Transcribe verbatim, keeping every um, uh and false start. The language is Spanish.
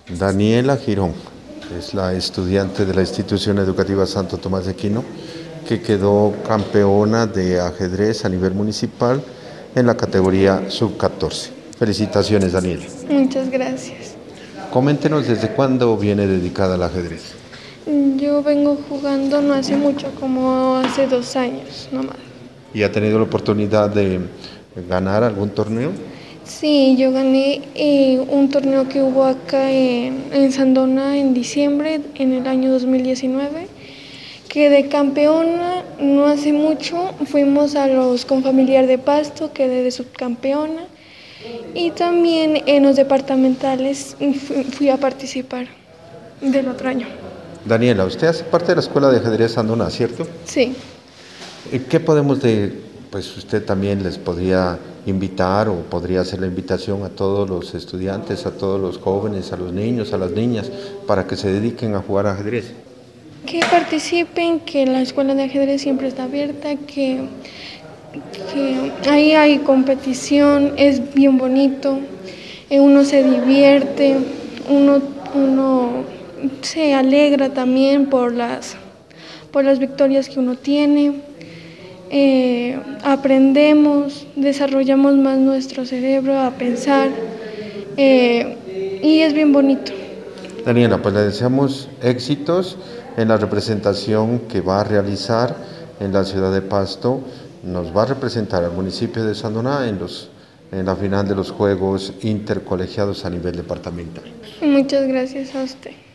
Daniela Girón es la estudiante de la institución educativa Santo Tomás de Aquino que quedó campeona de ajedrez a nivel municipal en la categoría sub catorce. Felicitaciones, Daniela. Muchas gracias. Coméntenos desde cuándo viene dedicada al ajedrez. Yo vengo jugando no hace mucho, como hace dos años nomás. ¿Y ha tenido la oportunidad de ganar algún torneo? Sí, yo gané eh, un torneo que hubo acá en, en Sandona en diciembre, en el año dos mil diecinueve. Quedé campeona no hace mucho, fuimos a los Confamiliar de Pasto, quedé de subcampeona. Y también en los departamentales fui, fui a participar del otro año. Daniela, usted hace parte de la Escuela de Ajedrez Sandona, ¿cierto? Sí. ¿Qué podemos de, pues usted también les podría invitar o podría hacer la invitación a todos los estudiantes, a todos los jóvenes, a los niños, a las niñas, para que se dediquen a jugar ajedrez? Que participen, que la escuela de ajedrez siempre está abierta, que, que ahí hay competición, es bien bonito, uno se divierte, uno, uno se alegra también por las, por las victorias que uno tiene. Eh, aprendemos, desarrollamos más nuestro cerebro a pensar eh, y es bien bonito. Daniela, pues le deseamos éxitos en la representación que va a realizar en la ciudad de Pasto. Nos va a representar al municipio de Sandona en, los, en la final de los Juegos Intercolegiados a nivel departamental. Muchas gracias a usted.